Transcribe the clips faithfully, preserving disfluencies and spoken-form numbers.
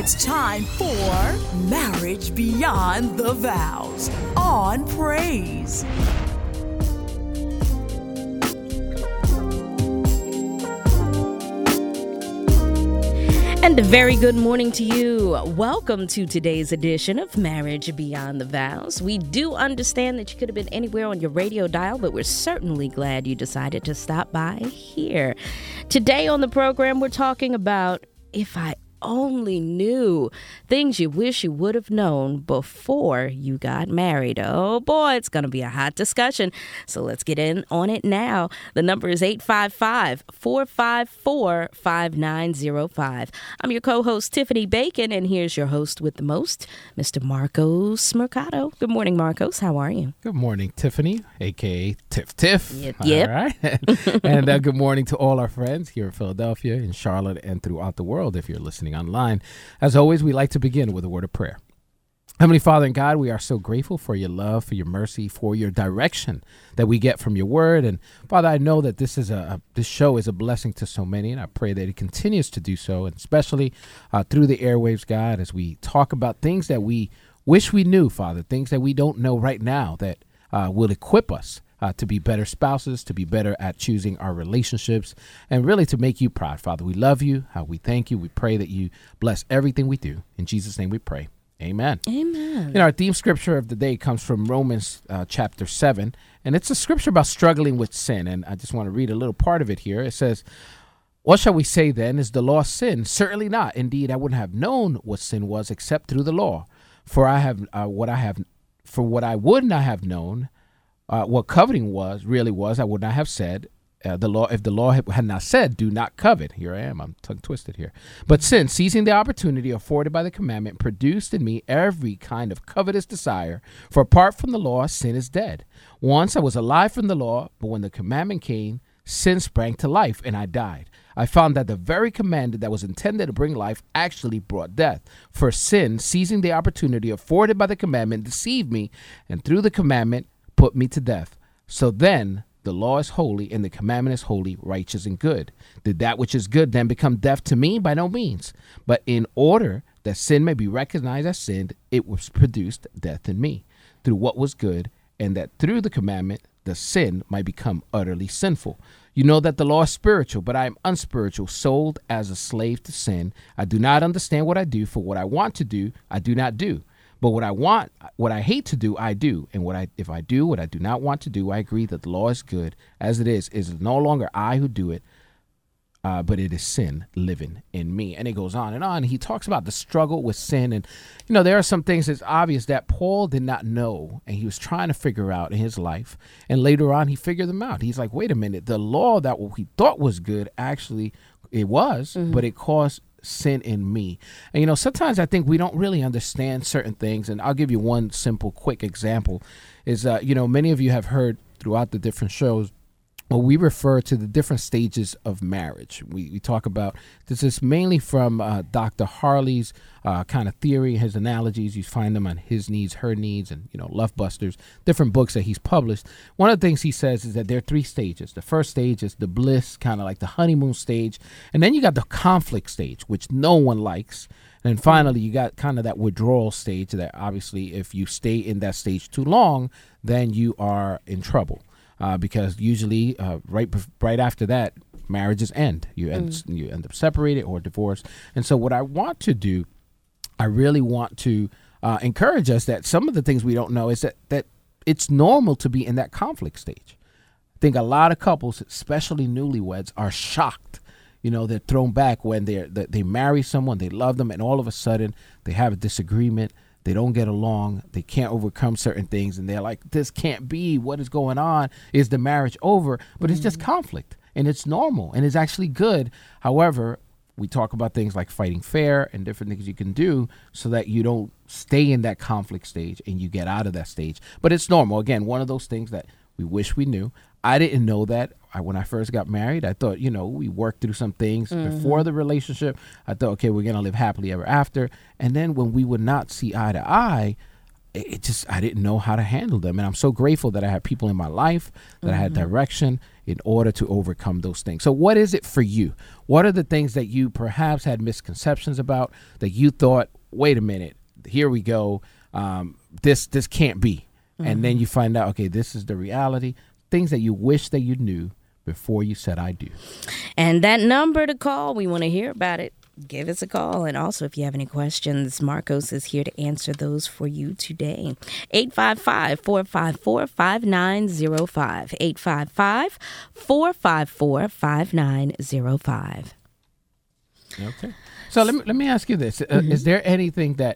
It's time for Marriage Beyond the Vows on Praise. And a very good morning to you. Welcome to today's edition of Marriage Beyond the Vows. We do understand that you could have been anywhere on your radio dial, but we're certainly glad you decided to stop by here. Today on the program, we're talking about If I Only Knew, things you wish you would have known before you got married. Oh boy, it's going to be a hot discussion. So let's get in on it now. The number is eight five five, four five four, five nine zero five. I'm your co-host, Tiffany Bacon, and here's your host with the most, Mister Marcos Mercado. Good morning, Marcos. How are you? Good morning, Tiffany, a k a. Tiff Tiff. Yep. yep. All right. and uh, good morning to all our friends here in Philadelphia, in Charlotte, and throughout the world if you're listening online. As always, we like to begin with a word of prayer. Heavenly Father and God, we are so grateful for your love, for your mercy, for your direction that we get from your word. And Father, I know that this is a, a this show is a blessing to so many, and I pray that it continues to do so, and especially uh, through the airwaves, God, as we talk about things that we wish we knew, Father, things that we don't know right now that uh, will equip us Uh, to be better spouses, to be better at choosing our relationships, and really to make you proud. Father, we love you. Uh, we thank you. We pray that you bless everything we do. In Jesus' name we pray. Amen. Amen. You know, our theme scripture of the day comes from Romans uh, chapter seven, and it's a scripture about struggling with sin. And I just want to read a little part of it here. It says, "What shall we say then? Is the law sin? Certainly not. Indeed, I wouldn't have known what sin was except through the law. For I have uh, what I have, for what I would not have known, Uh, what coveting was really was, I would not have said, uh, the law, if the law had, had not said, do not covet. Here I am, I'm tongue twisted here. But sin, seizing the opportunity afforded by the commandment, produced in me every kind of covetous desire. For apart from the law, sin is dead. Once I was alive from the law, but when the commandment came, sin sprang to life, and I died. I found that the very commandment that was intended to bring life actually brought death. For sin, seizing the opportunity afforded by the commandment, deceived me, and through the commandment, put me to death. So then the law is holy, and the commandment is holy, righteous, and good. Did that which is good then become death to me? By no means. But in order that sin may be recognized as sin, it was produced death in me through what was good, and that through the commandment the sin might become utterly sinful. You know that the law is spiritual, but I am unspiritual, sold as a slave to sin. I do not understand what I do, for what I want to do, I do not do. But what I want, what I hate to do, I do. And what I, if I do what I do not want to do, I agree that the law is good. As it is, it is no longer I who do it, uh, but it is sin living in me. And it goes on and on. He talks about the struggle with sin. And, you know, there are some things that's obvious that Paul did not know, and he was trying to figure out in his life. And later on, he figured them out. He's like, wait a minute, the law that he thought was good, actually, it was, mm-hmm. but it caused sin in me. And, you know, sometimes I think we don't really understand certain things. And I'll give you one simple, quick example is, uh, you know, many of you have heard throughout the different shows, well, we refer to the different stages of marriage. We, we talk about, this is mainly from uh, Doctor Harley's uh, kind of theory, his analogies. You find them on His Needs, Her Needs, and, you know, Love Busters, different books that he's published. One of the things he says is that there are three stages. The first stage is the bliss, kind of like the honeymoon stage. And then you got the conflict stage, which no one likes. And then finally, you got kind of that withdrawal stage that obviously if you stay in that stage too long, then you are in trouble. Uh, because usually uh, right right after that, marriages end. You end, mm. you end up separated or divorced. And so what I want to do, I really want to uh, encourage us that some of the things we don't know is that, that it's normal to be in that conflict stage. I think a lot of couples, especially newlyweds, are shocked. You know, they're thrown back when they're, they they marry someone, they love them, and all of a sudden they have a disagreement. They don't get along. They can't overcome certain things. And they're like, this can't be. What is going on? Is the marriage over? But mm-hmm. it's just conflict. And it's normal. And it's actually good. However, we talk about things like fighting fair and different things you can do so that you don't stay in that conflict stage and you get out of that stage. But it's normal. Again, one of those things that we wish we knew. I didn't know that I, when I first got married. I thought, you know, we worked through some things mm-hmm. before the relationship. I thought, okay, we're going to live happily ever after. And then when we would not see eye to eye, it, it just, I didn't know how to handle them. And I'm so grateful that I had people in my life, that mm-hmm. I had direction in order to overcome those things. So what is it for you? What are the things that you perhaps had misconceptions about, that you thought, wait a minute, here we go, um, this this can't be. Mm-hmm. And then you find out, okay, this is the reality, things that you wish that you knew before you said I do. And that number to call, we want to hear about it. Give us a call. And also, if you have any questions, Marcos is here to answer those for you today. eight five five, four five four, five nine zero five. eight five five, four five four, five nine zero five. Okay. So let me, let me ask you this. Mm-hmm. Uh, is there anything that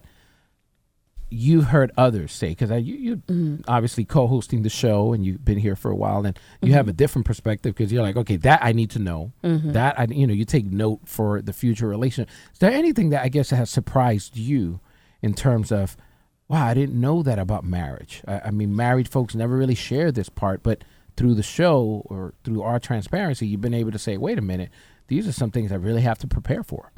you heard others say, because you, you mm-hmm. obviously co-hosting the show and you've been here for a while, and you mm-hmm. have a different perspective because you're like, okay, that I need to know. Mm-hmm. That I, you know, you take note for the future relationship. Is there anything that I guess has surprised you in terms of, wow, I didn't know that about marriage? I, I mean, married folks never really share this part, but through the show or through our transparency, you've been able to say, wait a minute, these are some things I really have to prepare for.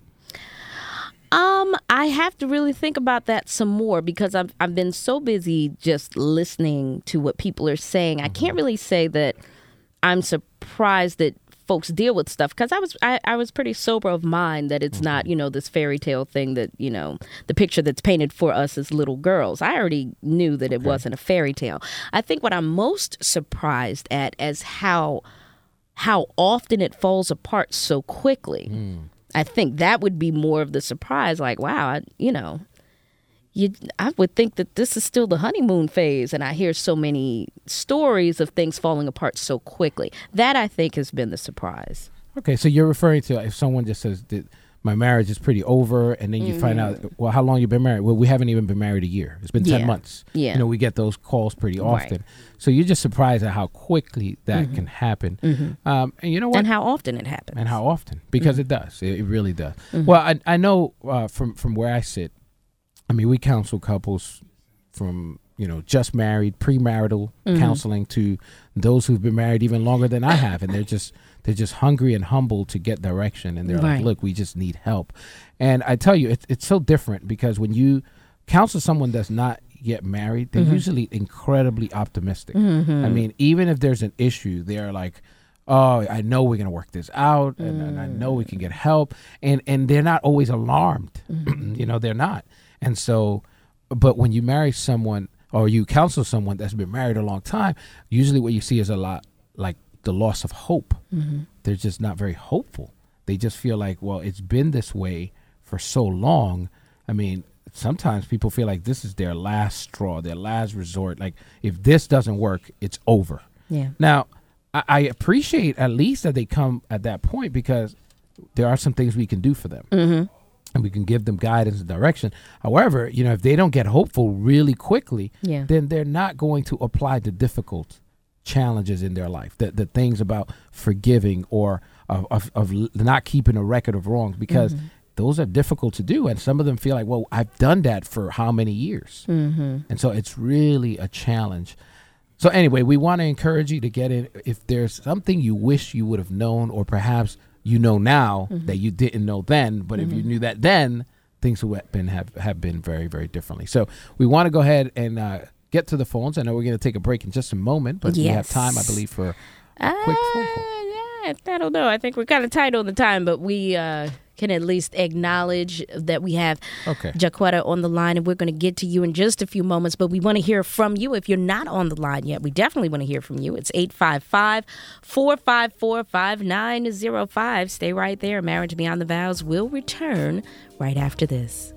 Um, I have to really think about that some more because I've I've been so busy just listening to what people are saying. Mm-hmm. I can't really say that I'm surprised that folks deal with stuff because I was I, I was pretty sober of mind that it's mm-hmm. not, you know, this fairy tale thing that, you know, the picture that's painted for us as little girls. I already knew that it okay. wasn't a fairy tale. I think what I'm most surprised at is how how often it falls apart so quickly. Mm. I think that would be more of the surprise, like, wow, I, you know, you, I would think that this is still the honeymoon phase, and I hear so many stories of things falling apart so quickly. That, I think, has been the surprise. Okay, so you're referring to if someone just says that my marriage is pretty over, and then you mm-hmm. find out, well, how long you been married? Well, we haven't even been married a year. It's been ten yeah. months. Yeah. You know, we get those calls pretty often. Right. So you're just surprised at how quickly that mm-hmm. can happen. Mm-hmm. Um, and you know what? And how often it happens. And how often. Because mm-hmm. it does. It, it really does. Mm-hmm. Well, I, I know uh, from, from where I sit, I mean, we counsel couples from, you know, just married, premarital mm-hmm. counseling to those who've been married even longer than I have. And they're just they're just hungry and humble to get direction. And they're right. like, look, we just need help. And I tell you, it, it's so different because when you counsel someone that's not yet married, they're mm-hmm. usually incredibly optimistic. Mm-hmm. I mean, even if there's an issue, they're like, oh, I know we're going to work this out, and, mm. and I know we can get help. And, and they're not always alarmed. Mm-hmm. You know, they're not. And so, but when you marry someone or you counsel someone that's been married a long time, usually what you see is a lot like the loss of hope. Mm-hmm. They're just not very hopeful. They just feel like, well, it's been this way for so long. I mean, sometimes people feel like this is their last straw, their last resort. Like, if this doesn't work, it's over. Yeah. Now, I, I appreciate at least that they come at that point because there are some things we can do for them. Mm-hmm. And we can give them guidance and direction. However, you know, if they don't get hopeful really quickly, yeah. then they're not going to apply the difficult challenges in their life, the, the things about forgiving or of, of, of not keeping a record of wrongs, because mm-hmm. those are difficult to do. And some of them feel like, well, I've done that for how many years? Mm-hmm. And so it's really a challenge. So anyway, we want to encourage you to get in. If there's something you wish you would have known, or perhaps you know now mm-hmm. that you didn't know then, but mm-hmm. if you knew that then, things would have been, have, have been very, very differently. So we want to go ahead and uh, get to the phones. I know we're going to take a break in just a moment, but yes. we have time, I believe, for a uh, quick phone call. Yeah, I don't know. I think we're kind of tight on the time, but we uh, can at least acknowledge that we have okay. Jaquetta on the line, and we're going to get to you in just a few moments, but we want to hear from you. If you're not on the line yet, we definitely want to hear from you. It's eight five five, four five four, five nine zero five. Stay right there. Marriage Beyond the Vows will return right after this.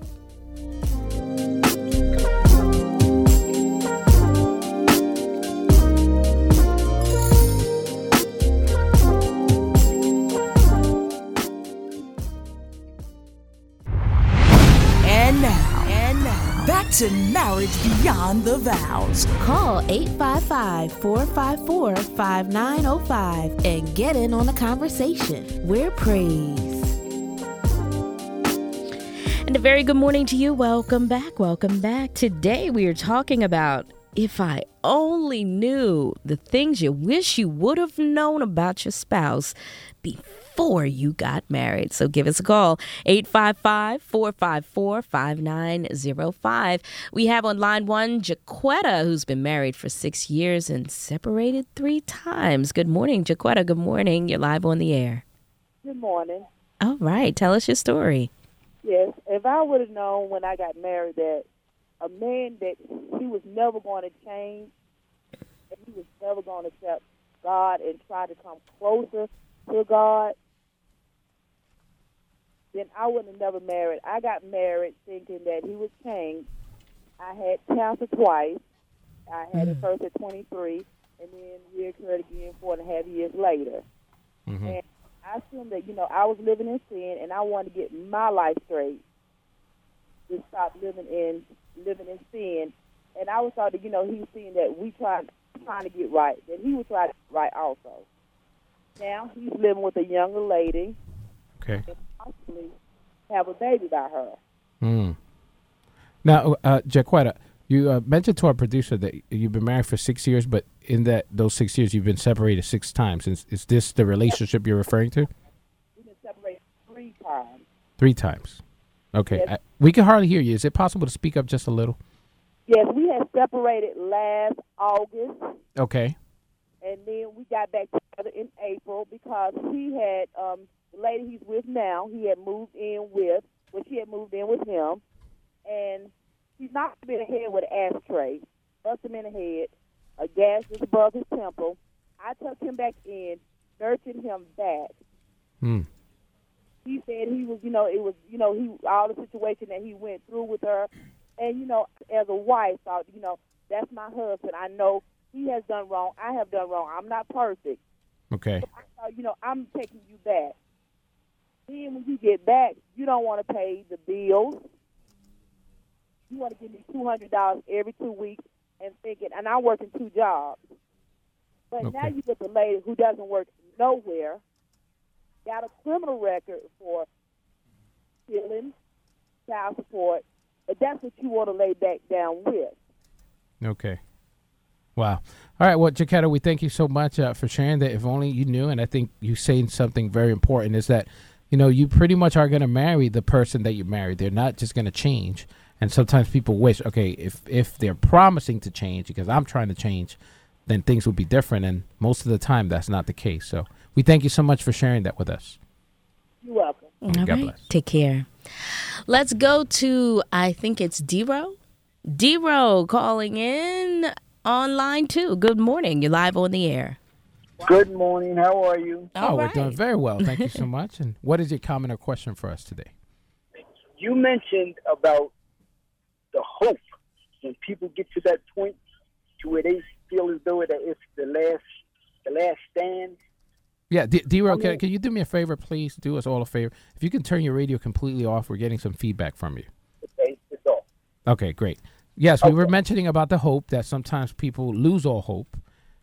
Back to Marriage Beyond the Vows. Call eight five five, four five four, five nine zero five and get in on the conversation. We're praised. And a very good morning to you. Welcome back. Welcome back. Today we are talking about If I only knew the things you wish you would have known about your spouse before you got married. So give us a call, eight five five, four five four, five nine zero five. We have on line one, Jaquetta, who's been married for six years and separated three times. Good morning, Jaquetta. Good morning. You're live on the air. Good morning. All right. Tell us your story. Yes, if I would have known when I got married that a man that he was never going to change, that he was never going to accept God and try to come closer to God, then I would have never married. I got married thinking that he would change. I had cancer twice. I had it first at twenty-three, and then reoccurred again four and a half years later. Mm-hmm. And I assumed that, you know, I was living in sin, and I wanted to get my life straight to stop living in living in sin. And I was thought that, you know, he was seeing that we tried trying to get right, that he was trying to get right also. Now he's living with a younger lady. Okay. And possibly have a baby by her. Mm. Now, uh, Jaquetta, you uh, mentioned to our producer that you've been married for six years, but in that those six years you've been separated six times. Is, is this the relationship you're referring to? We've been separated three times. Three times. Okay. Yes. I, we can hardly hear you. Is it possible to speak up just a little? Yes, we had separated last August. Okay. And then we got back together in April because he had, um, the lady he's with now, he had moved in with, well, she had moved in with him. And he's knocked him in the head with an ashtray, bust him in the head, a gas just above his temple. I took him back in, nurtured him back. Hmm. He said he was, you know, it was, you know, he all the situation that he went through with her. And, you know, as a wife, thought, you know, that's my husband. I know he has done wrong. I have done wrong. I'm not perfect. Okay. So I thought, you know, I'm taking you back. Then when you get back, you don't want to pay the bills. You want to give me two hundred dollars every two weeks and thinking, and I'm working two jobs. But Okay. now you get the lady who doesn't work nowhere, got a criminal record for stealing, child support, but that's what you want to lay back down with. Okay. Wow. All right. Well, Jaquetta, we thank you so much uh, for sharing that. If only you knew, and I think you saying something very important is that, you know, you pretty much are going to marry the person that you married. They're not just going to change. And sometimes people wish, okay, if if they're promising to change because I'm trying to change, then things will be different. And most of the time, that's not the case. So we thank you so much for sharing that with us. You're welcome. All God right. bless. Take care. Let's go to, I think it's D-Ro. D-Ro calling in on line two. Good morning. You're live on the air. Good morning. How are you? Oh, All we're right. doing very well. Thank you so much. And what is your comment or question for us today? You mentioned about the hope when people get to that point to where they feel as though that it's the last, the last stand. Yeah, D- D-Ro, can, can you do me a favor, please? Do us all a favor. If you can turn your radio completely off, we're getting some feedback from you. Okay, it's all. Okay, great. Yes, we were Okay. mentioning about the hope that sometimes people lose all hope.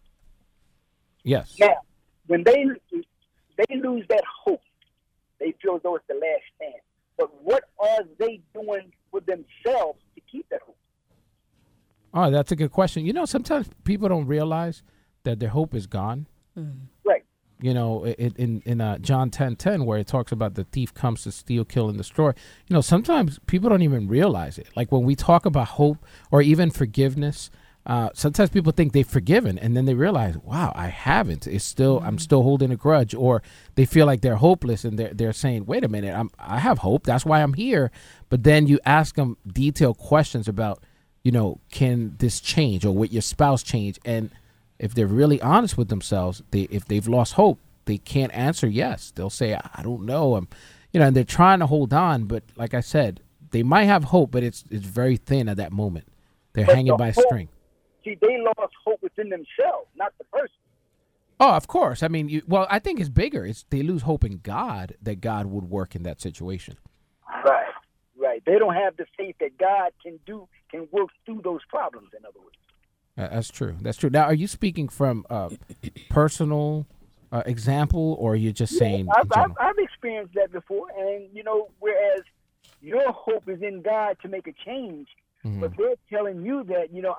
Yes. Now, when they they lose that hope, they feel as though it's the last stand. But what are they doing for themselves to keep that hope? Oh, that's a good question. You know, sometimes people don't realize that their hope is gone. Right. You know, in in, in uh, John ten ten, where it talks about the thief comes to steal, kill, and destroy. You know, sometimes people don't even realize it. Like when we talk about hope or even forgiveness, uh, sometimes people think they've forgiven, and then they realize, wow, I haven't. It's still, mm-hmm. I'm still holding a grudge, or they feel like they're hopeless, and they're they're saying, wait a minute, I'm I have hope. That's why I'm here. But then you ask them detailed questions about, you know, can this change, or would your spouse change? And if they're really honest with themselves, they if they've lost hope, they can't answer yes. They'll say, I don't know. I'm, you know, and they're trying to hold on. But like I said, they might have hope, but it's it's very thin at that moment. They're But hanging the by a hope- string. See, they lost hope within themselves, not the person. Oh, of course. I mean, you, well, I think it's bigger. It's they lose hope in God that God would work in that situation. Right. Right. They don't have the faith that God can do, can work through those problems, in other words. Uh, that's true. That's true. Now, are you speaking from uh, personal uh, example, or are you just saying I've, in I've, general? I've experienced that before, and you know, whereas your hope is in God to make a change, Mhm. but they're telling you that you know I'm just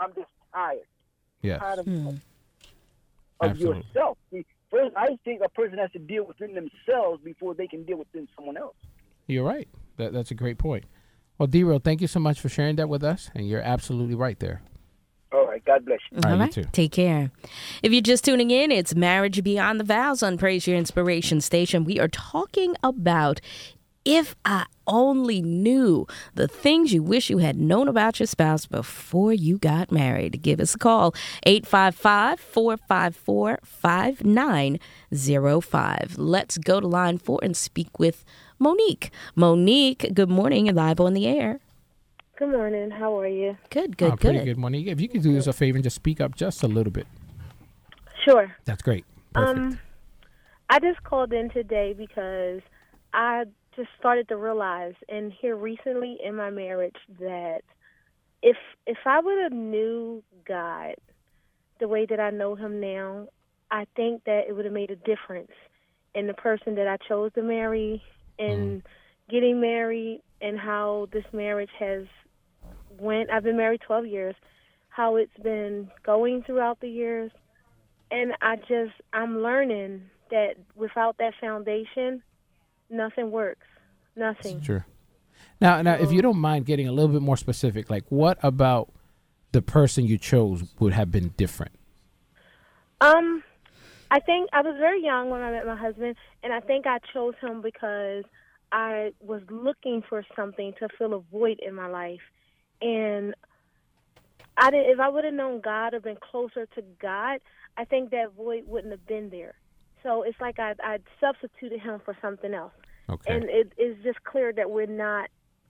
tired. Yes. Tired of, Hmm. of Absolutely. yourself. See, first, I think a person has to deal within themselves before they can deal within someone else. You're right. That, that's a great point. Well, D-Ro, thank you so much for sharing that with us, and you're absolutely right there. All right. God bless you. All All right, right. you too. Take care. If you're just tuning in, it's Marriage Beyond the Vows on Praise Your Inspiration Station. We are talking about if I only knew the things you wish you had known about your spouse before you got married. Give us a call, eight five five, four five four, five nine zero five. Let's go to line four and speak with Monique. Monique, good morning. You're live on the air. Good morning. How are you? Good, good, oh, pretty good. good, Monique. If you could do us a favor and just speak up just a little bit. Sure. That's great. Perfect. Um, I just called in today because I just started to realize, and here recently in my marriage, that if if I would have knew God the way that I know Him now, I think that it would have made a difference in the person that I chose to marry, and getting married, and how this marriage has went. I've been married twelve years, how it's been going throughout the years. And I just, I'm learning that without that foundation, nothing works. Nothing. Sure. Now, now, if you don't mind getting a little bit more specific, like what about the person you chose would have been different? Um, I think I was very young when I met my husband, and I think I chose him because I was looking for something to fill a void in my life. And I did, if I would have known God or been closer to God, I think that void wouldn't have been there. So it's like I I substituted him for something else. Okay. And it is just clear that we're not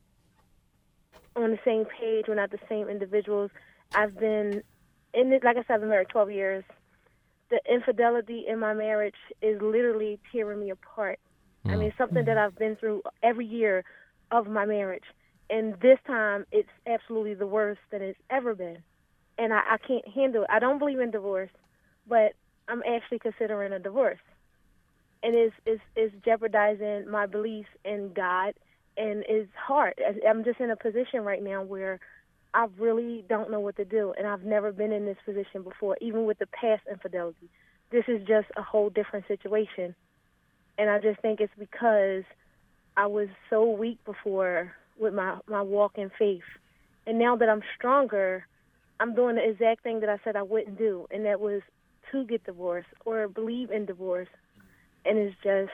on the same page. We're not the same individuals. I've been, in it, like I said, I've been married twelve years. The infidelity in my marriage is literally tearing me apart. I mean, it's something that I've been through every year of my marriage. And this time, it's absolutely the worst that it's ever been. And I, I can't handle it. I don't believe in divorce, but I'm actually considering a divorce. And it's, it's, it's jeopardizing my beliefs in God, and it's hard. I'm just in a position right now where I really don't know what to do, and I've never been in this position before, even with the past infidelity. This is just a whole different situation. And I just think it's because I was so weak before with my, my walk in faith. And now that I'm stronger, I'm doing the exact thing that I said I wouldn't do, and that was to get divorced or believe in divorce. And it's just,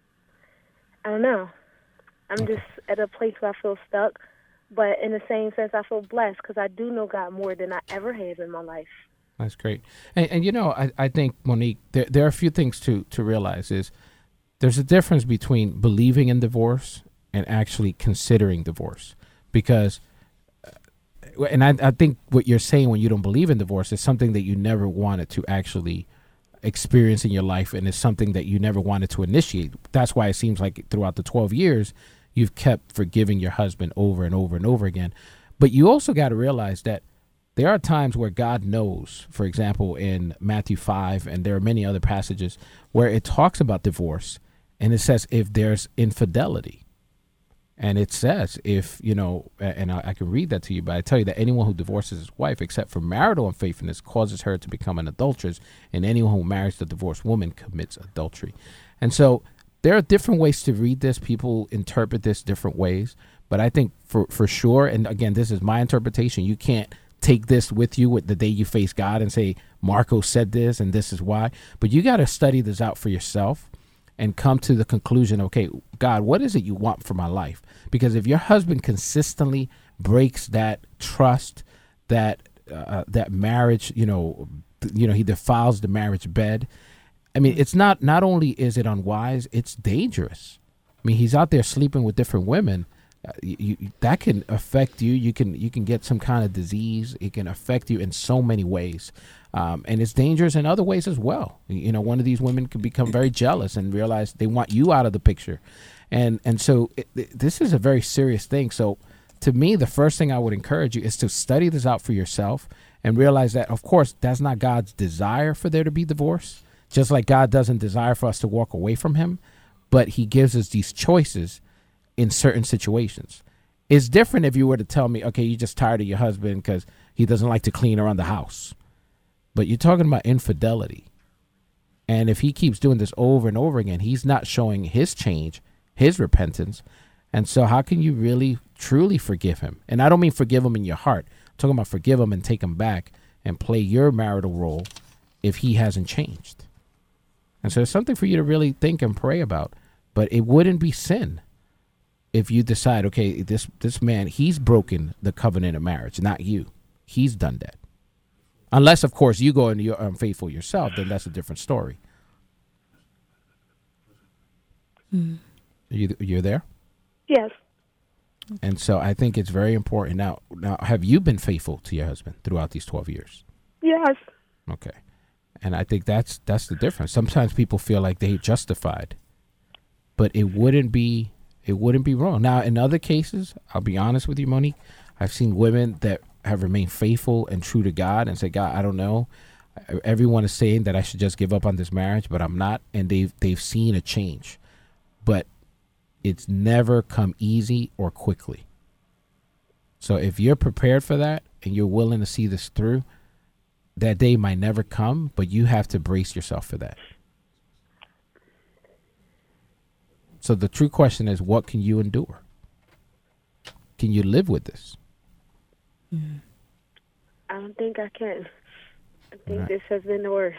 I don't know. I'm just at a place where I feel stuck. But in the same sense, I feel blessed because I do know God more than I ever have in my life. That's great. And, and you know, I, I think, Monique, there, there are a few things to, to realize is there's a difference between believing in divorce and actually considering divorce. Because, uh, and I, I think what you're saying when you don't believe in divorce is something that you never wanted to actually experience in your life, and it's something that you never wanted to initiate. That's why it seems like throughout the twelve years, you've kept forgiving your husband over and over and over again. But you also got to realize that there are times where God knows, for example, in Matthew five, and there are many other passages where it talks about divorce, and it says if there's infidelity. And it says if, you know, and I, I can read that to you, but I tell you that anyone who divorces his wife except for marital unfaithfulness causes her to become an adulteress, and anyone who marries the divorced woman commits adultery. And so there are different ways to read this. People interpret this different ways. But I think for, for sure, and again, this is my interpretation, you can't take this with you with the day you face God and say, Marco said this and this is why. But you got to study this out for yourself and come to the conclusion, okay, God, what is it you want for my life? Because if your husband consistently breaks that trust, that uh, that marriage, you know, th- you know, he defiles the marriage bed. I mean, it's not, not only is it unwise, it's dangerous. I mean, he's out there sleeping with different women. Uh, you, you, that can affect you. You can, you can get some kind of disease. It can affect you in so many ways. Um, and it's dangerous in other ways as well. You know, one of these women could become very jealous and realize they want you out of the picture. And, and so it, it, this is a very serious thing. So to me, the first thing I would encourage you is to study this out for yourself and realize that, of course, that's not God's desire for there to be divorce. Just like God doesn't desire for us to walk away from him, but he gives us these choices in certain situations. It's different if you were to tell me, okay, you're just tired of your husband because he doesn't like to clean around the house. But you're talking about infidelity. And if he keeps doing this over and over again, he's not showing his change, his repentance. And so how can you really, truly forgive him? And I don't mean forgive him in your heart. I'm talking about forgive him and take him back and play your marital role if he hasn't changed. And so it's something for you to really think and pray about. But it wouldn't be sin if you decide, okay, this this man, he's broken the covenant of marriage, not you. He's done that. Unless, of course, you go and you're unfaithful yourself, then that's a different story. Mm. You, you're there? Yes. And so I think it's very important. Now, now, have you been faithful to your husband throughout these twelve years? Yes. Okay. And I think that's that's the difference. Sometimes people feel like they're justified, but it wouldn't be it wouldn't be wrong. Now, in other cases, I'll be honest with you, Monique, I've seen women that have remained faithful and true to God and say, God, I don't know. Everyone is saying that I should just give up on this marriage, but I'm not. And they've they've seen a change. But it's never come easy or quickly. So if you're prepared for that and you're willing to see this through, that day might never come, but you have to brace yourself for that. So the true question is, what can you endure? Can you live with this? I don't think I can. I think Right. this has been the worst.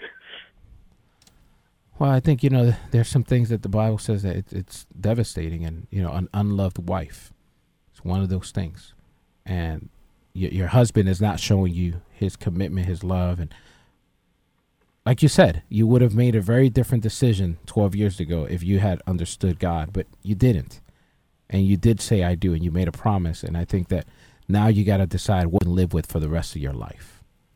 Well, I think, you know, there's some things that the Bible says that it, it's devastating, and, you know, an unloved wife. It's one of those things. And your, your husband is not showing you his commitment, his love. And like you said, you would have made a very different decision twelve years ago if you had understood God, but you didn't. And you did say, I do, and you made a promise. And I think that now you got to decide what to live with for the rest of your life.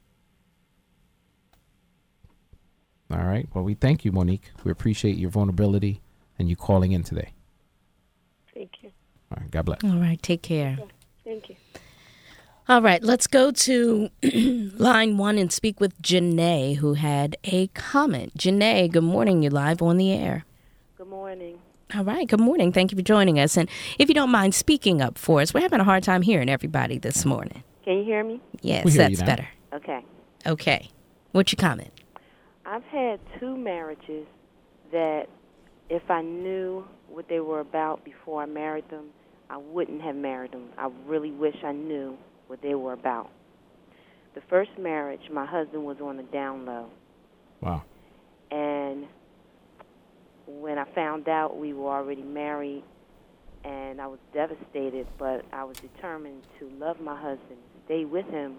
All right. Well, we thank you, Monique. We appreciate your vulnerability and you calling in today. Thank you. All right. God bless. All right. Take care. Thank you. All right. Let's go to line one and speak with Janae, who had a comment. Janae, good morning. You're live on the air. Good morning. All right. Good morning. Thank you for joining us. And if you don't mind speaking up for us, we're having a hard time hearing everybody this morning. Can you hear me? Yes, We hear that's you now. better. Okay. Okay. What's your comment? I've had two marriages that if I knew what they were about before I married them, I wouldn't have married them. I really wish I knew what they were about. The first marriage, my husband was on the down low. Wow. And when I found out we were already married, and I was devastated, but I was determined to love my husband, stay with him,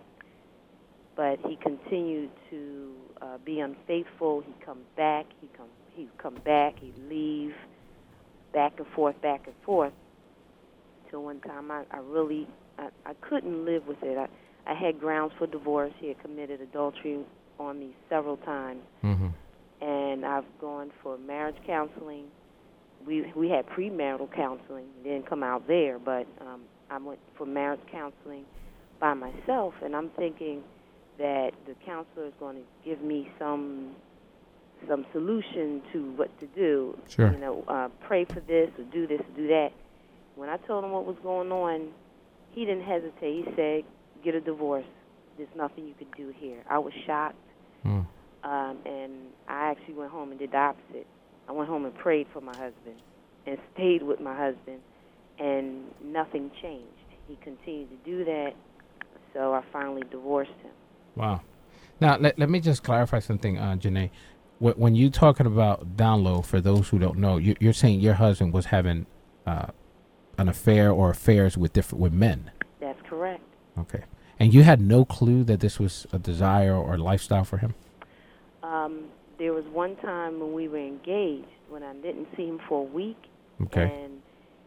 but he continued to uh, be unfaithful. He'd come back, he'd come, he'd come back, he'd leave, back and forth, back and forth. Till one time I, I really, I, I couldn't live with it. I, I had grounds for divorce. He had committed adultery on me several times. Mm-hmm. And I've gone for marriage counseling. We we had premarital counseling. It didn't come out there, but um, I went for marriage counseling by myself, and I'm thinking that the counselor is going to give me some some solution to what to do. Sure. You know, uh, pray for this or do this or do that. When I told him what was going on, he didn't hesitate. He said, get a divorce. There's nothing you could do here. I was shocked. Mm. Um, and I actually went home and did the opposite. I went home and prayed for my husband and stayed with my husband, and nothing changed. He continued to do that, so I finally divorced him. Wow. Now, let, let me just clarify something, uh, Janae. Wh- When you're talking about down low, for those who don't know, you, you're saying your husband was having uh, an affair or affairs with different with men. That's correct. Okay. And you had no clue that this was a desire or lifestyle for him? Um, there was one time when we were engaged when I didn't see him for a week. Okay. And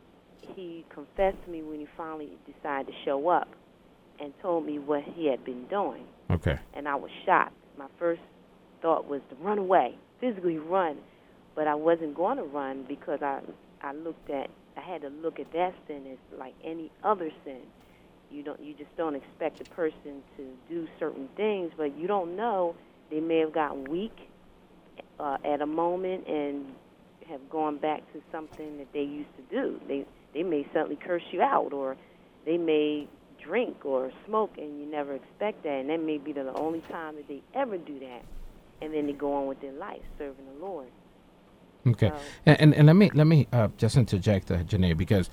he confessed to me when he finally decided to show up and told me what he had been doing. Okay. And I was shocked. My first thought was to run away, physically run. But I wasn't going to run because I, I looked at, I had to look at that sin as like any other sin. You don't, you just don't expect a person to do certain things, but you don't know. They may have gotten weak uh, at a moment and have gone back to something that they used to do. They they may suddenly curse you out, or they may drink or smoke, and you never expect that, and that may be the only time that they ever do that, and then they go on with their life serving the Lord. Okay, So, and, and and let me let me uh, just interject, uh, Janae, because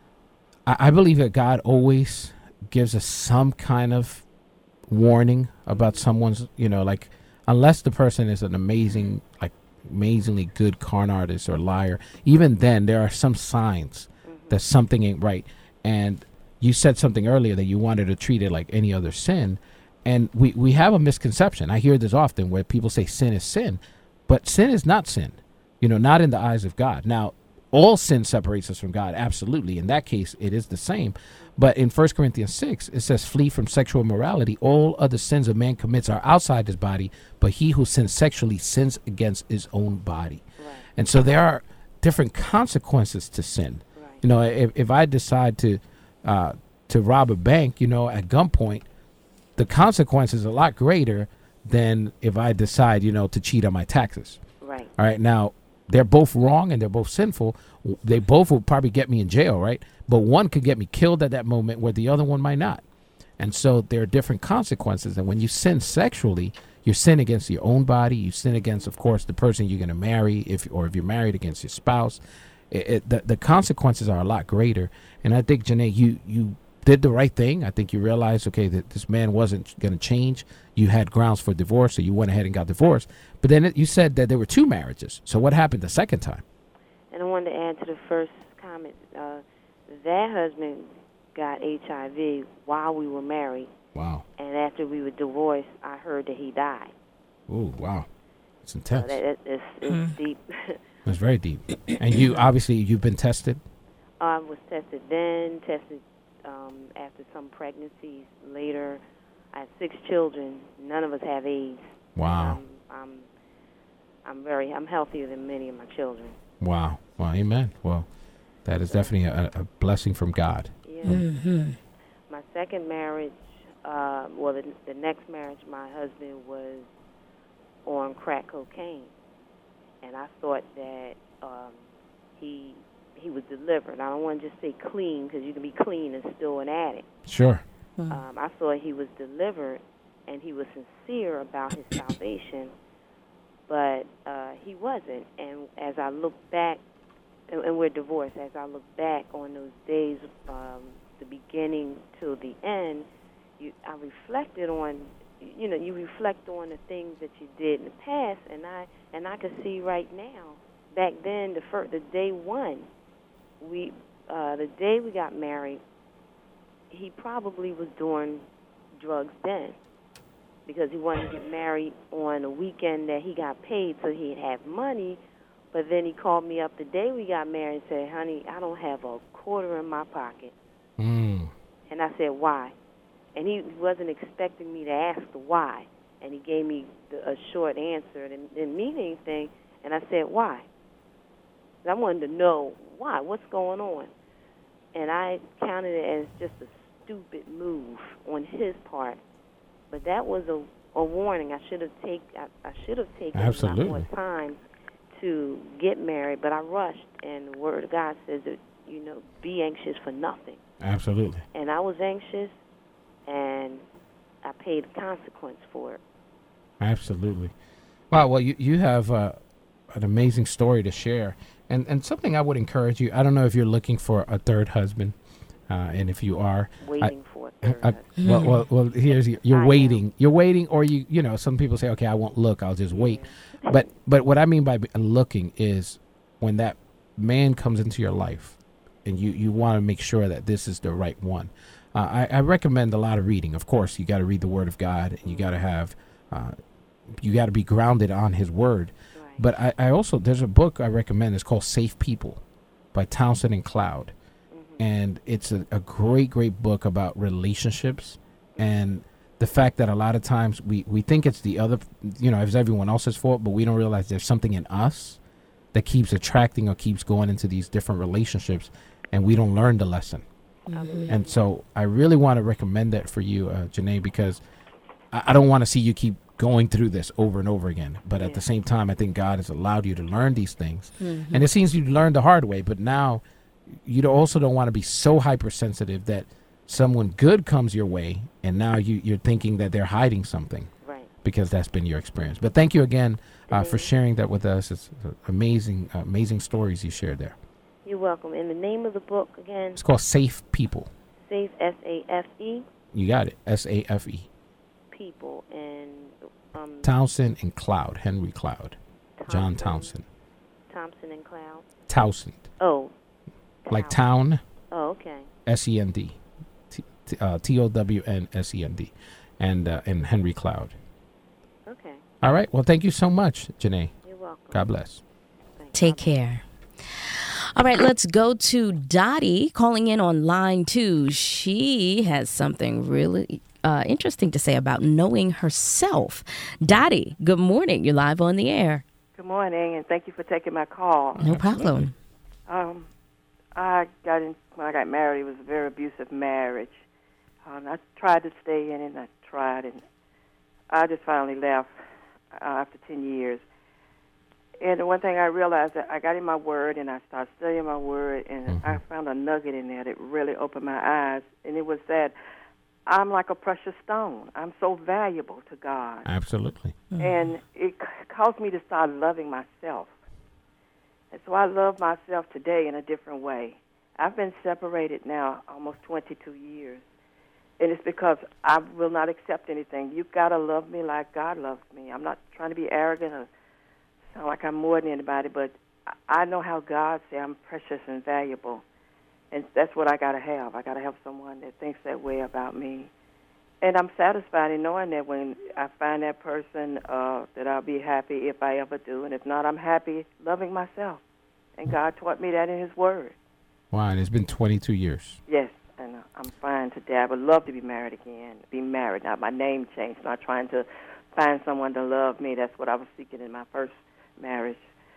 I, I believe that God always gives us some kind of warning about someone's, you know, like unless the person is an amazing, like amazingly good con artist or liar, even then there are some signs mm-hmm. that something ain't right. And you said something earlier that you wanted to treat it like any other sin. And we, we have a misconception. I hear this often where people say sin is sin, but sin is not sin, you know, not in the eyes of God. Now, all sin separates us from God. Absolutely. In that case, it is the same. But in First Corinthians six, it says, flee from sexual immorality. All other sins a man commits are outside his body, but he who sins sexually sins against his own body. Right. And so there are different consequences to sin. Right. You know, if, if I decide to uh, to rob a bank, you know, at gunpoint, the consequence is a lot greater than if I decide, you know, to cheat on my taxes. Right. All right. Now, they're both wrong and they're both sinful. They both will probably get me in jail, right? But one could get me killed at that moment where the other one might not. And so there are different consequences. And when you sin sexually, you sin against your own body. You sin against, of course, the person you're going to marry, if or if you're married, against your spouse. It, it, the, the consequences are a lot greater. And I think, Janae, you, you did the right thing. I think you realized, okay, that this man wasn't going to change. You had grounds for divorce, so you went ahead and got divorced. But then it, you said that there were two marriages. So what happened the second time? And I wanted to add to the first comment. Uh, that husband got H I V while we were married. Wow. And after we were divorced, I heard that he died. Oh, wow. It's intense. So that, that, it's it's mm. deep. It's very deep. And you, obviously, you've been tested? I was tested then, tested um, after some pregnancies later. I have six children. None of us have AIDS. Wow. Um, I'm, I'm very, I'm healthier than many of my children. Wow. Well, amen. Well, that is definitely a, a blessing from God. Yeah. Mm-hmm. My second marriage, uh, well, the, the next marriage, my husband was on crack cocaine. And I thought that um, he he was delivered. I don't want to just say clean, because you can be clean and still an addict. Sure. Mm-hmm. Um, I thought he was delivered, and he was sincere about his salvation, but uh, he wasn't. And as I look back, and, and we're divorced, as I look back on those days, um, the beginning to the end, you, I reflected on, you know, you reflect on the things that you did in the past, and I and I could see right now, back then, the first, the day one, we, uh, the day we got married, he probably was doing drugs then, because he wanted to get married on a weekend that he got paid so he'd have money. But then he called me up the day we got married and said, honey, I don't have a quarter in my pocket. Mm. And I said, why? And he wasn't expecting me to ask the why. And he gave me the, a short answer. It didn't mean anything. And I said, why? I wanted to know why, what's going on. And I counted it as just a stupid move on his part. But that was a, a warning. I should have take I, I should have taken a lot more time to get married, but I rushed. And the Word of God says that, you know, be anxious for nothing. Absolutely. And I was anxious, and I paid the consequence for it. Absolutely. Wow. Well, you you have uh, an amazing story to share, and and something I would encourage you. I don't know if you're looking for a third husband, uh, and if you are, waiting I, for a third I, I, husband. well, well, well. Here's your, you're I waiting. am. You're waiting, or you you know, some people say, okay, I won't look. I'll just wait. Yeah. But but what I mean by looking is when that man comes into your life, and you you want to make sure that this is the right one. Uh, I, I recommend a lot of reading. Of course, you got to read the Word of God, and you got to have, uh, you got to be grounded on His Word. Right. But I, I also, there's a book I recommend. It's called Safe People by Townsend and Cloud. Mm-hmm. And it's a, a great, great book about relationships and the fact that a lot of times we, we think it's the other, you know, it's everyone else's fault, but we don't realize there's something in us that keeps attracting or keeps going into these different relationships, and we don't learn the lesson. Mm-hmm. And so I really want to recommend that for you, uh, Janae, because I, I don't want to see you keep going through this over and over again. But yeah. At the same time, I think God has allowed you to learn these things. Mm-hmm. And it seems you learned the hard way, but now you don't- also don't want to be so hypersensitive that someone good comes your way, and now you, you're thinking that they're hiding something. Right. Because that's been your experience. But thank you again uh, for sharing that with us. It's uh, amazing, uh, amazing stories you shared there. You're welcome. And the name of the book again? It's called Safe People. Safe, S A F E. You got it, S A F E. People. And um, Townsend and Cloud, Henry Cloud. Thompson, John Townsend. Thompson and Cloud. Townsend. Oh. Like town, Oh, okay. S E N D. T- T- uh, T O W N S E N D. And, uh, and Henry Cloud. Okay. All right. Well, thank you so much, Janae. You're welcome. God bless. Thanks. Take care. All right, let's go to Dottie calling in on line two. She has something really uh, interesting to say about knowing herself. Dottie, good morning. You're live on the air. Good morning, and thank you for taking my call. No problem. Um, I got in when I got married. It was a very abusive marriage. Um, I tried to stay in it, and I tried, and I just finally left uh, after ten years. And the one thing I realized, that I got in my word, and I started studying my word, and Mhm. I found a nugget in there that really opened my eyes, and it was that I'm like a precious stone. I'm so valuable to God. Absolutely. And it c- caused me to start loving myself. And so I love myself today in a different way. I've been separated now almost twenty-two years. And it's because I will not accept anything. You've got to love me like God loves me. I'm not trying to be arrogant or sound like I'm more than anybody, but I know how God says I'm precious and valuable. And that's what I got to have. I got to have someone that thinks that way about me. And I'm satisfied in knowing that when I find that person, uh, that I'll be happy if I ever do. And if not, I'm happy loving myself. And God taught me that in His Word. Wow, and it's been twenty-two years. Yes, and uh, I'm fine today. I would love to be married again, be married. Now, my name changed. Not trying to find someone to love me. That's what I was seeking in my first marriage,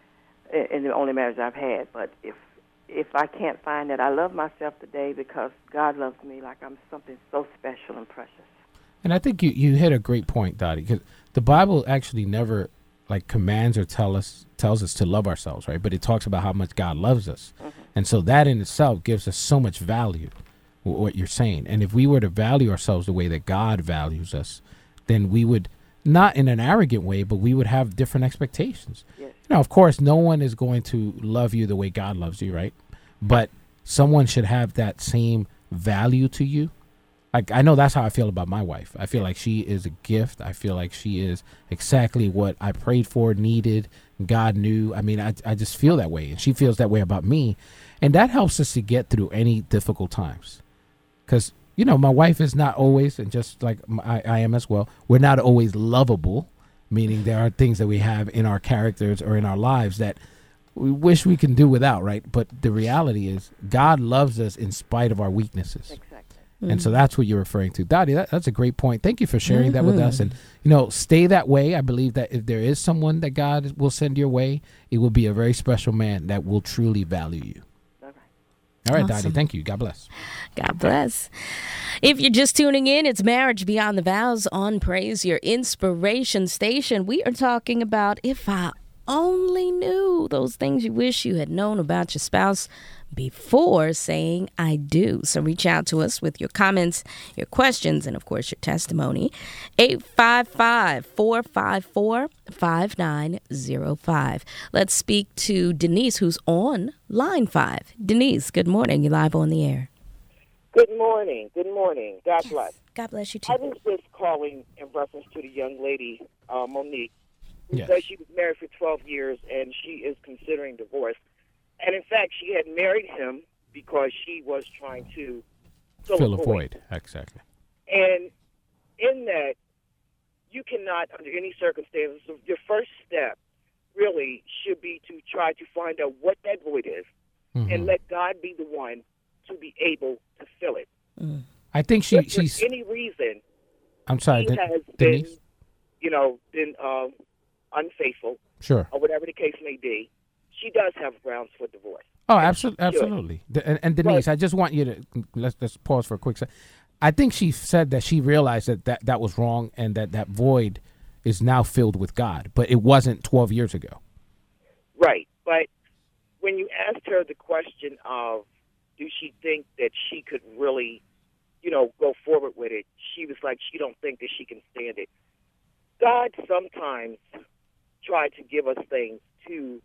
in the only marriage I've had. But if if I can't find it, I love myself today because God loves me like I'm something so special and precious. And I think you, you hit a great point, Dottie, because the Bible actually never like commands or tell us tells us to love ourselves, right? But it talks about how much God loves us. Mm-hmm. And so that in itself gives us so much value, w- what you're saying. And if we were to value ourselves the way that God values us, then we would, not in an arrogant way, but we would have different expectations. Yes. Now, of course, no one is going to love you the way God loves you, right? But someone should have that same value to you. Like, I know that's how I feel about my wife. I feel like she is a gift. I feel like she is exactly what I prayed for, needed, God knew. I mean, I, I just feel that way. And she feels that way about me. And that helps us to get through any difficult times. Because, you know, my wife is not always, and just like I, I am as well, we're not always lovable, meaning there are things that we have in our characters or in our lives that we wish we can do without, right? But the reality is God loves us in spite of our weaknesses. Exactly. And so that's what you're referring to. Dottie, that, that's a great point. Thank you for sharing mm-hmm. that with us. And, you know, stay that way. I believe that if there is someone that God will send your way, it will be a very special man that will truly value you. All right. All right, Awesome. Dottie. Thank you. God bless. God bless. If you're just tuning in, it's Marriage Beyond the Vows on Praise, your inspiration station. We are talking about if I only knew those things you wish you had known about your spouse before saying I do. So reach out to us with your comments, your questions, and of course your testimony. eight five five, four five four, five nine zero five. Let's speak to Denise, who's on line five. Denise, good morning. You're live on the air. Good morning. Good morning. God Yes. bless. God bless you too. I was just calling in reference to the young lady, uh, Monique, who Yes. says she was married for twelve years and she is considering divorce. And in fact, she had married him because she was trying to fill, Fill a a void. void. Exactly. And in that, you cannot, under any circumstances, your first step really should be to try to find out what that void is Mm-hmm. and let God be the one to be able to fill it. Mm. I think she, if she's, for any reason I'm sorry, he Den- has Denise. been, you know, been uh, unfaithful, Sure. or whatever the case may be, she does have grounds for divorce. Oh, And absolutely, she should. absolutely. The- And, and Denise, I just want you to let's let's pause for a quick second. I think she said that she realized that, that that was wrong and that that void is now filled with God, but it wasn't twelve years ago. Right, but when you asked her the question of do she think that she could really, you know, go forward with it? She was like, she don't think that she can stand it. God sometimes tried to give us things to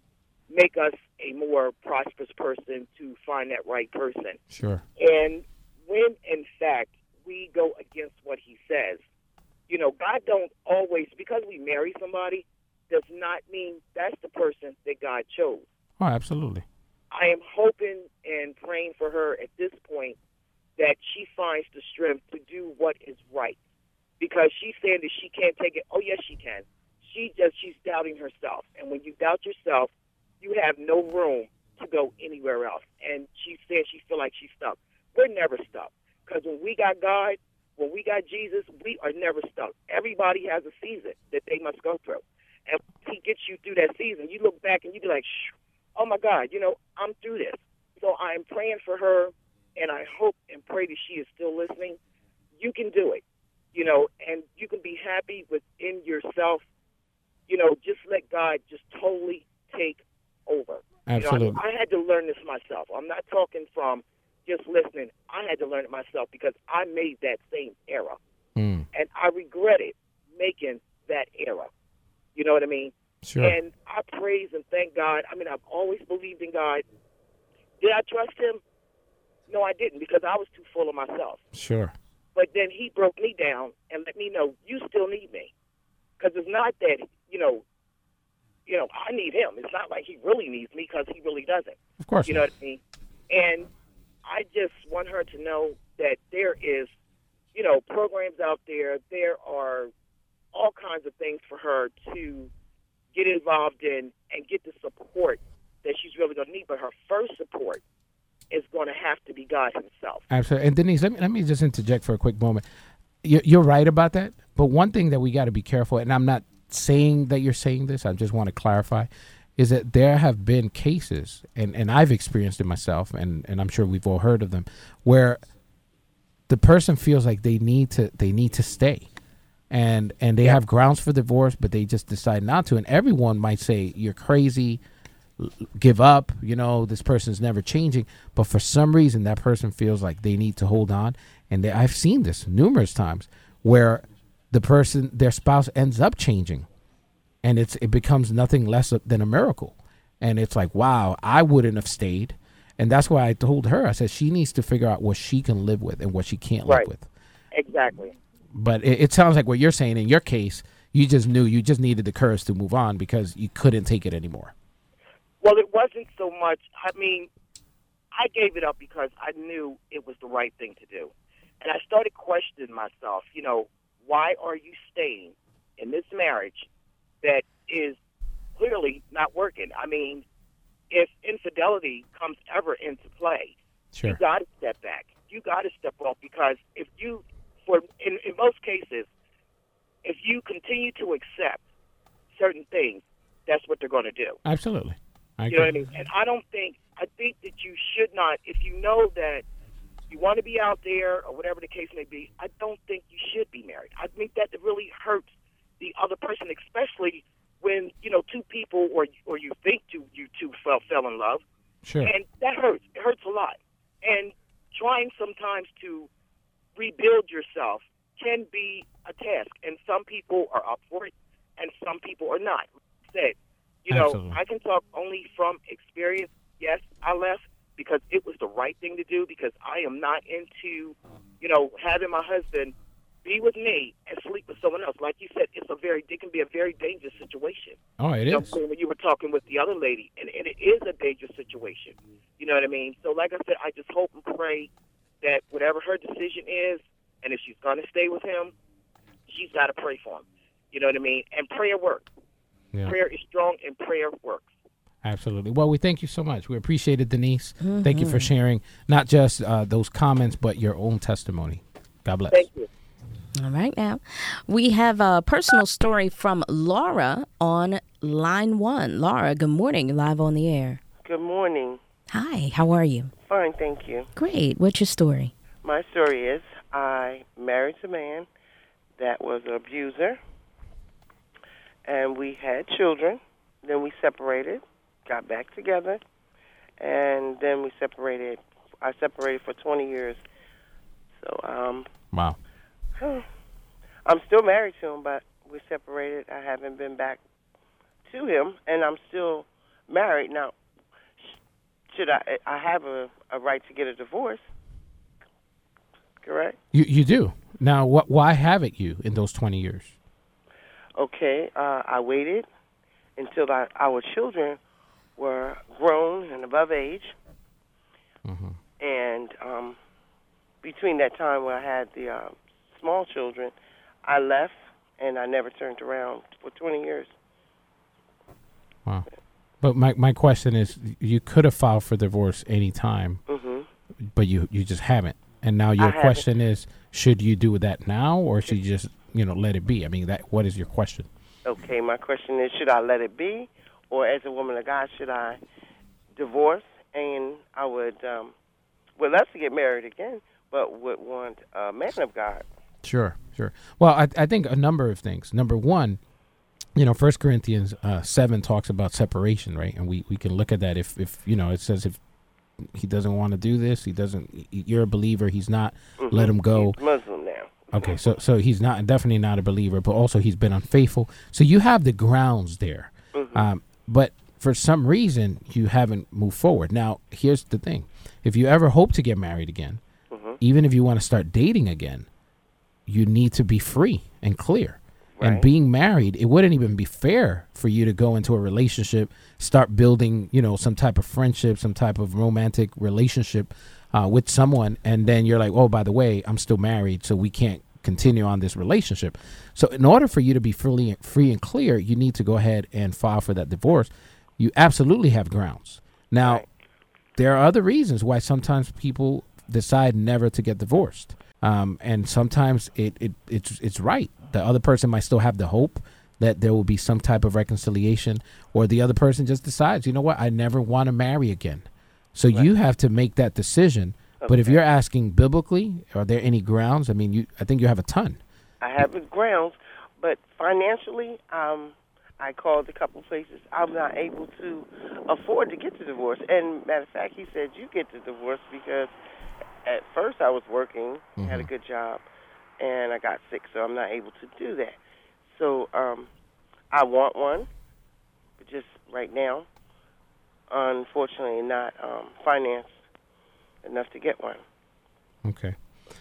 make us a more prosperous person, to find that right person. Sure. And when, in fact, we go against what he says, you know, God don't always, because we marry somebody, does not mean that's the person that God chose. Oh, absolutely. I am hoping and praying for her at this point that she finds the strength to do what is right. Because she's saying that she can't take it. Oh, yes, she can. She just, she's doubting herself. And when you doubt yourself, you have no room to go anywhere else. And she said she feel like she's stuck. We're never stuck. Because when we got God, when we got Jesus, we are never stuck. Everybody has a season that they must go through. And he gets you through that season. You look back and you be like, shh, oh, my God, you know, I'm through this. So I'm praying for her, and I hope and pray that she is still listening. You can do it, you know, and you can be happy within yourself. You know, just let God just totally take over. Absolutely. You know, I, I had to learn this myself. I'm not talking from just listening. I had to learn it myself because I made that same error. Mm. And I regretted making that error. You know what I mean? Sure. And I praise and thank God. I mean, I've always believed in God. Did I trust him? No, I didn't, because I was too full of myself. Sure. But then he broke me down and let me know, you still need me. Because it's not that, you know, you know, I need him. It's not like he really needs me, because he really doesn't. Of course. You know what I mean? And I just want her to know that there is, you know, programs out there. There are all kinds of things for her to get involved in and get the support that she's really going to need. But her first support is going to have to be God himself. Absolutely. And Denise, let me, let me just interject for a quick moment. You're, you're right about that. But one thing that we got to be careful, and I'm not saying that you're saying this, I just want to clarify, is that there have been cases, and, and I've experienced it myself, and, and I'm sure we've all heard of them, where the person feels like they need to they need to stay. And and they yeah. have grounds for divorce, but they just decide not to. And everyone might say, you're crazy, give up, you know, this person's never changing. But for some reason, that person feels like they need to hold on. And they, I've seen this numerous times where the person, their spouse ends up changing. And it's it becomes nothing less than a miracle. And it's like, wow, I wouldn't have stayed. And that's why I told her, I said, she needs to figure out what she can live with and what she can't right. live with. Exactly. But it, it sounds like what you're saying in your case, you just knew you just needed the courage to move on because you couldn't take it anymore. Well, it wasn't so much. I mean, I gave it up because I knew it was the right thing to do. And I started questioning myself, you know, why are you staying in this marriage that is clearly not working? I mean, if infidelity comes ever into play, sure. you got to step back. You got to step off, because if you, for in, in most cases, if you continue to accept certain things, that's what they're going to do. Absolutely. I you know what I mean? And I don't think, I think that you should not, if you know that you want to be out there or whatever the case may be, I don't think you should be married. I think that really hurts the other person, especially when, you know, two people or or you think two, you two fell, fell in love. Sure. And that hurts. It hurts a lot. And trying sometimes to rebuild yourself can be a task. And some people are up for it and some people are not. Like I said, you know, Absolutely. I can talk only from experience. Yes, I left because it was the right thing to do, because I am not into, you know, having my husband be with me and sleep with someone else. Like you said, it's a very, it can be a very dangerous situation. Oh, it you is. Know, when you were talking with the other lady, and, and it is a dangerous situation. You know what I mean? So like I said, I just hope and pray that whatever her decision is, and if she's going to stay with him, she's got to pray for him. You know what I mean? And prayer works. Yeah. Prayer is strong and prayer works. Absolutely. Well, we thank you so much. We appreciate it, Denise. Mm-hmm. Thank you for sharing not just uh, those comments, but your own testimony. God bless. Thank you. All right, now we have a personal story from Laura on line one. Laura, good morning. You're live on the air. Good morning. Hi, how are you? Fine, thank you. Great. What's your story? My story is I married a man that was an abuser, and we had children. Then we separated, got back together, and then we separated I separated for twenty years. So, um, wow. I'm still married to him, but we're separated. I haven't been back to him, and I'm still married. Now, should I, I have a, a right to get a divorce, correct? You you do. Now, what? Why haven't you in those twenty years? Okay, uh, I waited until I, our children were grown and above age. Mm-hmm. And um, between that time when I had the uh, small children, I left, and I never turned around for twenty years. Wow. But my, my question is, you could have filed for divorce any time, mm-hmm. but you, you just haven't. And now your I question haven't. is, should you do that now, or should you just, you know, let it be? I mean, that. What is your question? Okay, my question is, should I let it be, or as a woman of God, should I divorce? And I would um, would love to get married again, but would want a man of God. Sure, sure. Well, I, I think a number of things. Number one, you know, First Corinthians uh, seven talks about separation, right? And we, we can look at that if, if, you know, it says if he doesn't want to do this, he doesn't, you're a believer, he's not, Mm-hmm. let him go. He's Muslim now. Okay, so so he's not definitely not a believer, but also he's been unfaithful. So you have the grounds there. Mm-hmm. Um, but for some reason, you haven't moved forward. Now, here's the thing. If you ever hope to get married again, mm-hmm. even if you want to start dating again, you need to be free and clear. Right. And being married, it wouldn't even be fair for you to go into a relationship, start building, you know, some type of friendship, some type of romantic relationship uh, with someone. And then you're like, oh, by the way, I'm still married, so we can't continue on this relationship. So in order for you to be fully free and clear, you need to go ahead and file for that divorce. You absolutely have grounds. Now, Right. there are other reasons why sometimes people decide never to get divorced. Um, and sometimes it, it it's it's right. The other person might still have the hope that there will be some type of reconciliation, or the other person just decides, you know what, I never want to marry again. So Right. you have to make that decision. But if Okay. you're asking biblically, are there any grounds? I mean, you I think you have a ton. I have the grounds, but financially, um, I called a couple places. I'm not able to afford to get the divorce. And matter of fact, he said, you get the divorce because at first I was working, Mm-hmm. had a good job, and I got sick, so I'm not able to do that. So um, I want one, but just right now, unfortunately, not um, financed enough to get one. Okay.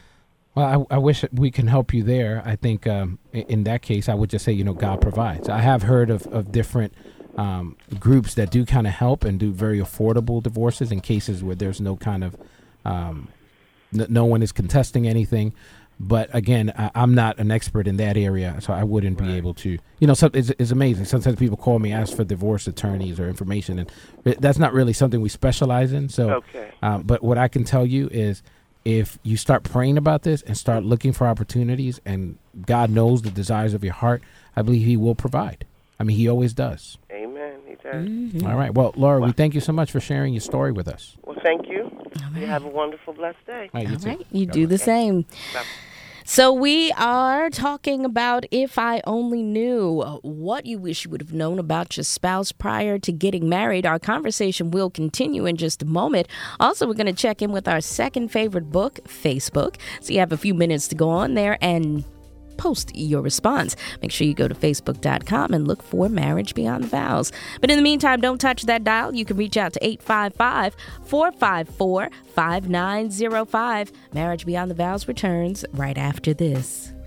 Well, I, I wish we can help you there. I think um, in, in that case, I would just say, you know, God provides. I have heard of, of different um, groups that do kind of help and do very affordable divorces in cases where there's no kind of, um, n- no one is contesting anything. But again, I, I'm not an expert in that area, so I wouldn't be able to, you know, so it's, it's amazing. Sometimes people call me, ask for divorce attorneys or information, and it- that's not really something we specialize in. So, Okay. um, but what I can tell you is if you start praying about this and start looking for opportunities, and God knows the desires of your heart, I believe he will provide. I mean, he always does. Amen. He does. Mm-hmm. All right. Well, Laura, we thank you so much for sharing your story with us. Well, thank you. All You right. have a wonderful, blessed day. All right, you All too. right, you God do the bless. same. Bye. So we are talking about If I Only Knew, what you wish you would have known about your spouse prior to getting married. Our conversation will continue in just a moment. Also, we're going to check in with our second favorite book, Facebook. So you have a few minutes to go on there and post your response. Make sure you go to facebook dot com and look for Marriage Beyond the Vows. But in the meantime, don't touch that dial. You can reach out to eight five five, four five four, five nine zero five. Marriage Beyond the Vows returns right after this.